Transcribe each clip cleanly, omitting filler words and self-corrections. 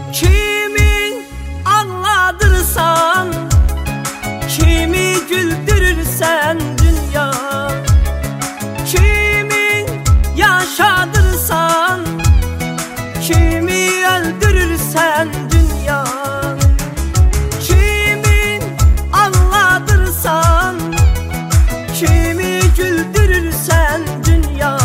Kimi ağladırsan, kimi güldürürsen dünya. Kimi yaşadırsan, kimi öldürürsen dünya. Kimi ağladırsan, kimi güldürürsen dünya.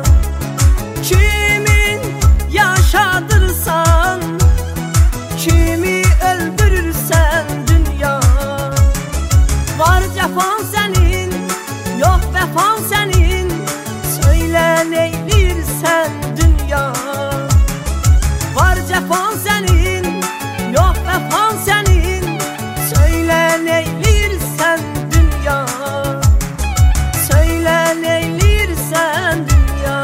Kimi yaşadırsan, kimi öldürürsen dünya. Var cefan senin, yok vefan senin, söyle neylirsen dünya. Var cefan senin, yok vefan senin, söyle neylirsen dünya. Söyle neylirsen dünya.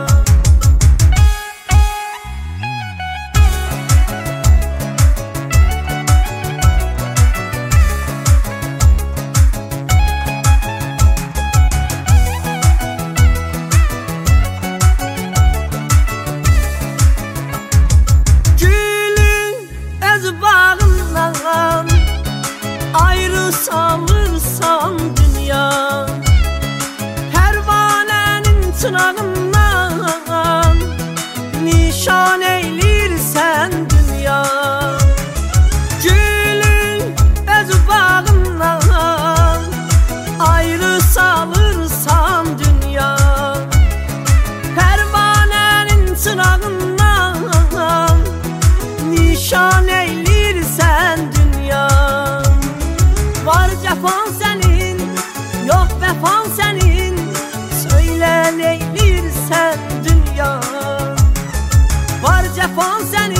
Bağından ayrı salırsan dünya. Pervanenin çırağından nişan eylirsen dünya. Gülün öz bağından ayrı salırsan dünya. Pervanenin çırağından nişan eylirsen dünya. Var cefan senin, yok vefan senin, söyle neylirsen dünya. Var cefan senin,